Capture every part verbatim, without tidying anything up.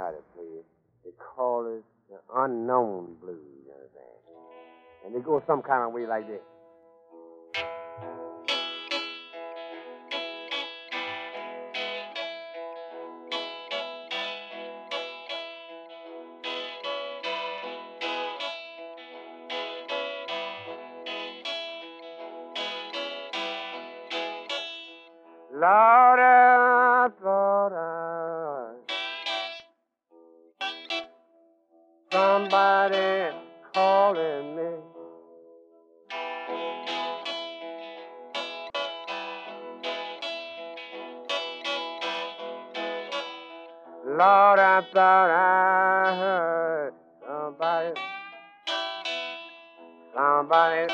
try to play it. They call it the unknown blues, you understand? And it goes some kind of way like this. Lord, I thought I somebody calling me. Lord, I thought I heard somebody, somebody,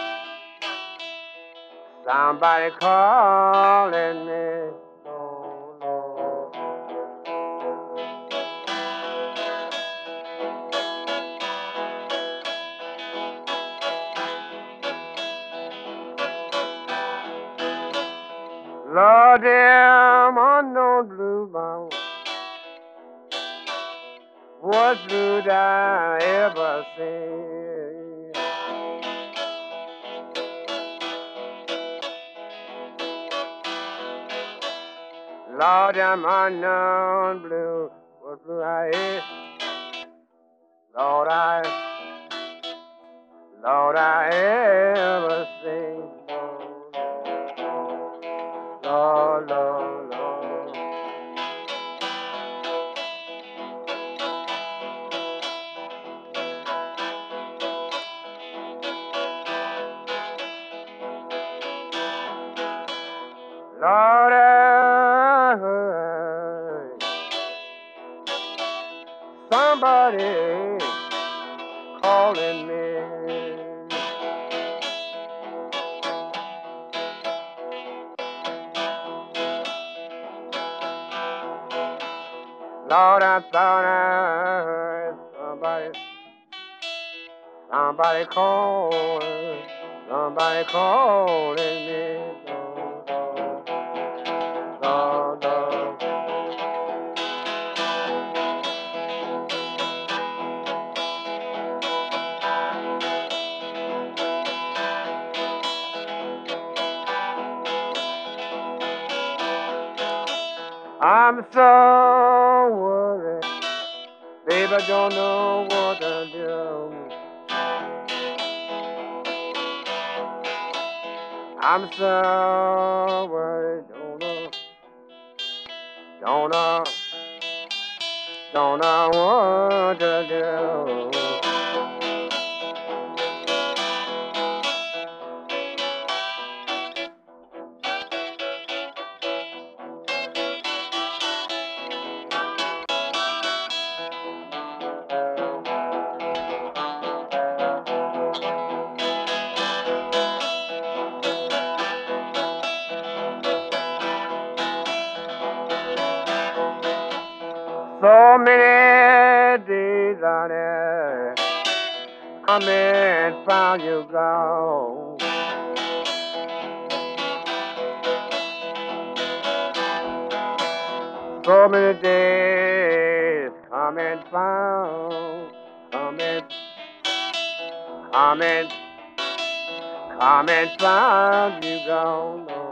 somebody calling me. Oh, Lord. Lord, damn unknown blue mountain. What should I ever say? Lord, I'm unknown blue. What blue I is? Lord, I, Lord, I ever say? Lord, Lord, Lord. Lord, I heard somebody calling me. Lord, I thought I heard somebody, somebody calling, somebody calling me. Lord, Lord. I'm so worried, baby, I don't know what to do. I'm so worried, don't know, don't know, don't know what to do. So many days on it, come and found you gone. So many days, come and found, come and, come and, come and found you gone.